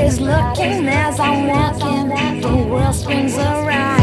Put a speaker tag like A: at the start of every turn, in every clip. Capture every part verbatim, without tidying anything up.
A: Everybody's looking as I'm walking, the world spins around.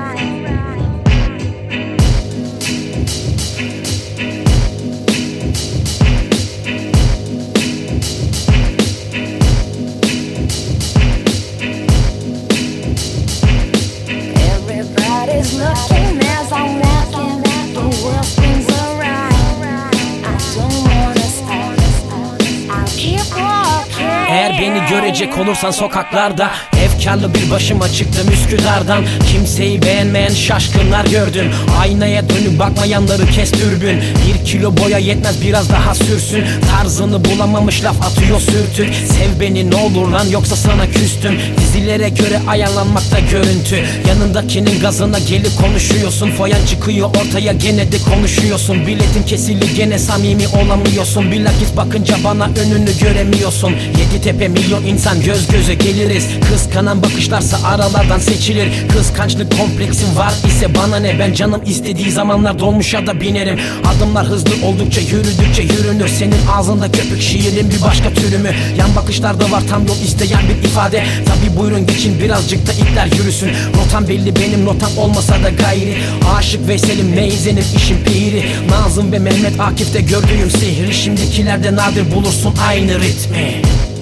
A: Everybody's looking as I'm walking, the world spins around. I don't wanna stop, I'll keep walking.
B: Eğer beni görecek olursan sokaklarda, efkarlı bir başıma çıktım Üsküdar'dan. Kimseyi beğenmeyen şaşkınlar gördüm. Aynaya dönüp bakmayanları kes dürbün. Bir kilo boya yetmez, biraz daha sürsün. Tarzını bulamamış laf atıyor sürtük. Sev beni ne olur lan, yoksa sana küstüm. Dizilere göre ayarlanmakta görüntü. Yanındakinin gazına gelip konuşuyorsun. Foyan çıkıyor ortaya, gene de konuşuyorsun. Biletin kesildi, gene samimi olamıyorsun. Bilakis bakınca bana önünü göremiyorsun. Yedi tepe milyon insan göz göze geliriz. Kıskanan bakışlarsa aralardan seçilir. Kıskançlık kompleksin var ise bana ne, ben canım istediği zamanlar dolmuşa da binerim. Adımlar hızlı oldukça yürüdükçe yürünür. Senin ağzında köpük şiirin bir başka türü mü? Yan bakışlarda var tam yol isteyen bir ifade. Tabi buyurun geçin, birazcık da ipler yürüsün. Rotam belli benim, notam olmasa da gayri. Aşık Veysel'im Neyzen'im işin piri. Nazım ve Mehmet Akif'te gördüğüm sihri. Şimdikilerde nadir bulursun aynı ritmi.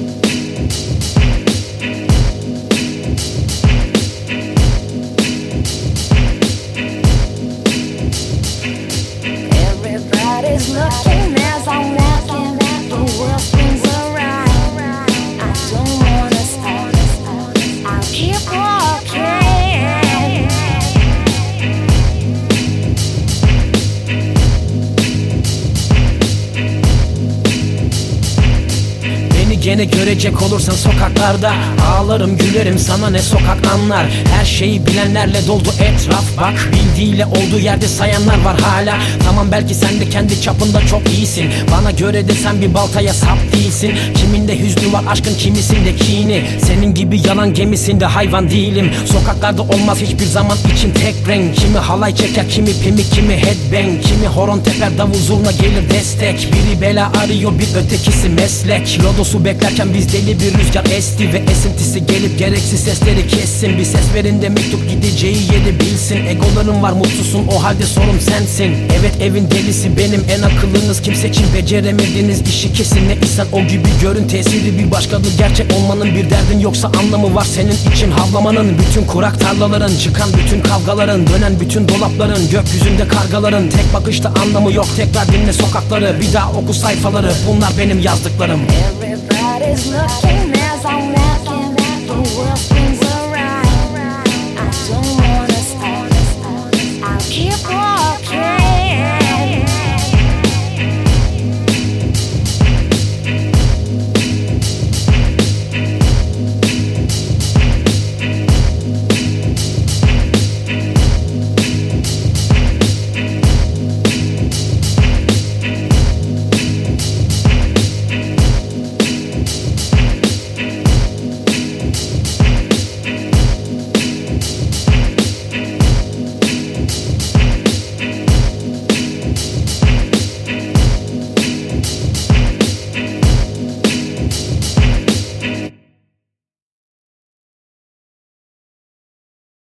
A: Everybody's looking as I'm walking, the world spins around. I don't wanna stop, I'll keep walking.
B: Beni gene görecek olursan sokaklarda, ağlarım gülerim, sana ne sokak anlar. Her şeyi bilenlerle doldu etraf bak. Bildiğiyle olduğu yerde sayanlar var hala. Tamam belki sen de kendi çapında çok iyisin. Bana göre de sen bir baltaya sap değilsin. Kiminde hüznü var aşkın, kimisinde kini. Senin gibi yalan gemisinde hayvan değilim. Sokaklarda olmaz hiçbir zaman için tek renk. Kimi halay çeker, kimi pimi, kimi headbang. Kimi horon teper, davul zurna gelir destek. Biri bela arıyor, bir ötekisi meslek. Lodosu beklerken biz deli bir rüzgar esti ve esintisi gelip gereksiz sesleri kessin. Bir ses verin de mektup gideceği yeri bilsin. Egoların var, mutsuzsun, o halde sorun sensin. Evet evin delisi benim, en akıllınız. Kimse için beceremediğiniz işi kesin. Ne isen o gibi görün, tesiri bir başkadır. Gerçek olmanın bir derdin yoksa anlamı var senin için havlamanın. Bütün kurak tarlaların, çıkan bütün kavgaların, dönen bütün dolapların, gökyüzünde kargaların. Tek bakışta anlamı yok, tekrar dinle sokakları. Bir daha oku sayfaları, bunlar benim yazdıklarım.
A: Everybody's looking as I'm walking, the world spins around. I don't wanna stop, I'll keep walking.